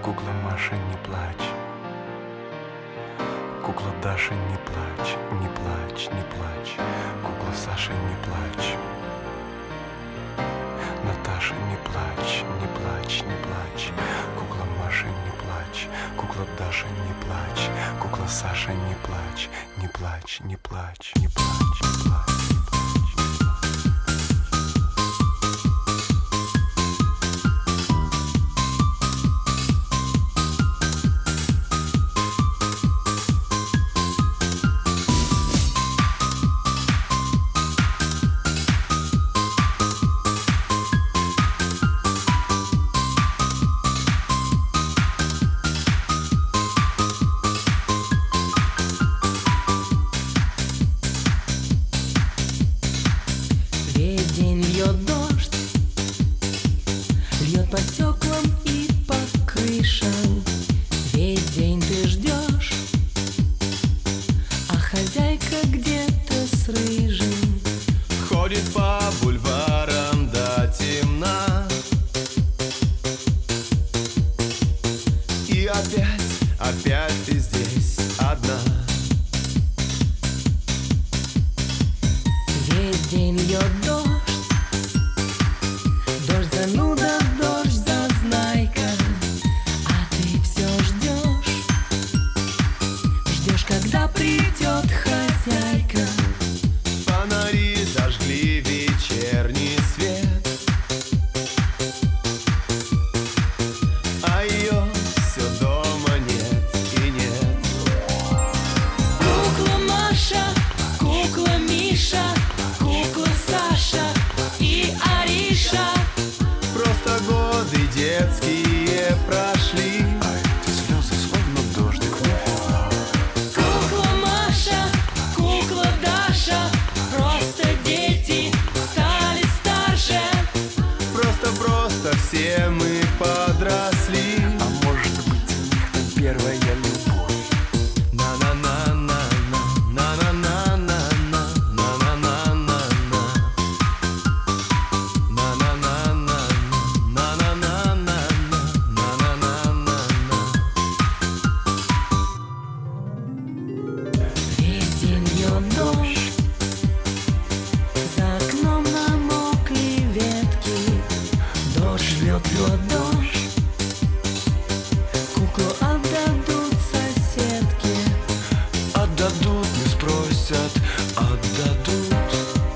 Кукла Маша, не плачь. Кукла Даша, не плачь, не плачь, не плачь. Кукла Саша, не плачь. Наташа, не плачь, не плачь, не плачь. Кукла Маша, не плачь. Кукла Даша, не плачь. Кукла Саша, не плачь, не плачь, не плачь, не плачь, не плачь. Весь день льет дождь, льет по стеклам и по крышам. Весь день ты ждешь, а хозяйка где-то с рыжим ходит по бульварам до темна. И опять ты здесь одна. Весь день льет дождь, дождь зануда, дождь зазнайка, а ты все ждешь, ждешь, когда придет хозяйка. Фонари зажгли вечерний свет, а ее все дома нет и нет. Кукла Маша, кукла Миша, кукла Саша и Ариша. Просто годы детские прошли, А эти слезы словно дождик вновь и вновь. Кукла Маша, кукла Даша, просто дети стали старше. просто все мы подросли. А может быть, у них там первая любовь. Весь день льет дождь, за окном намокли ветки. Дождь льет дождь, куклу отдадут соседке. Отдадут, не спросят, отдадут.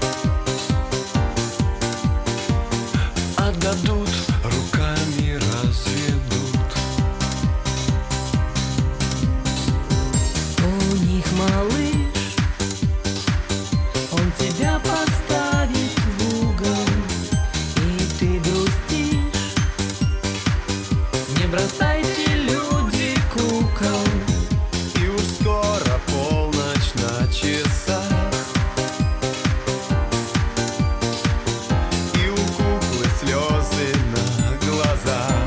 Отдадут, руками разведут. У них малыш, он тебя поставит в угол, и ты грустишь. Не бросайте, люди, кукол. И уж скоро полночь на часах, и у куклы слезы на глазах.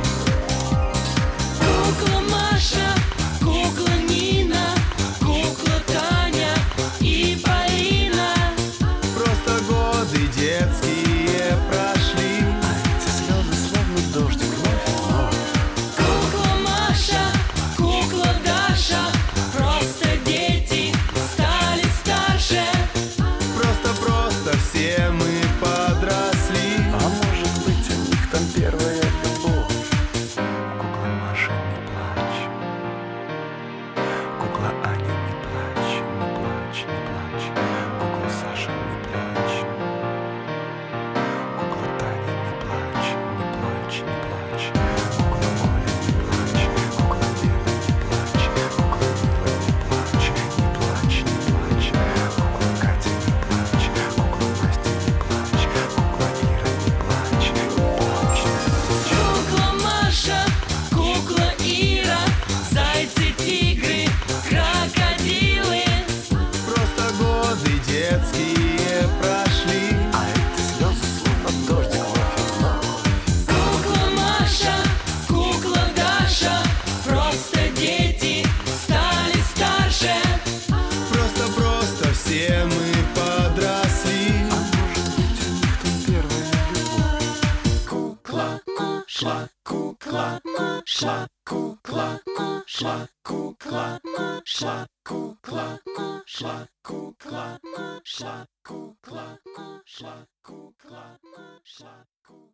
Кукла Маша, кукла Нина, кукла Таня и Полина. Просто годы детские прошли. А эти слезы словно дождик вновь и вновь. Кукла шла кукла, шла кукла, шла кукла, шла кукла, шла кукла, шла кукла, шла кукла.